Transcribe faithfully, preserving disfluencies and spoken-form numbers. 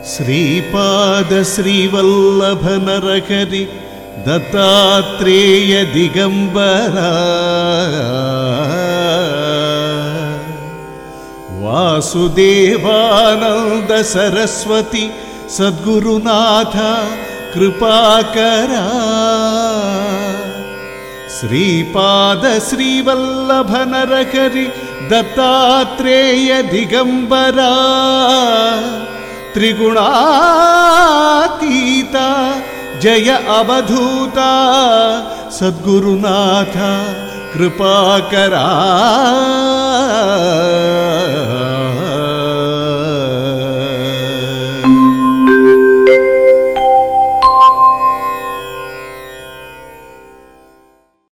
Sripada Srivallabha Narahari Dattatreya Digambara Vasudevananda Saraswati సద్గురునాథ కృపాకరా Sripada Srivallabha Narahari Dattatreya Digambara త్రిగుణాతీత Jaya Avadhuta సద్గురునాథ కృపాకరా।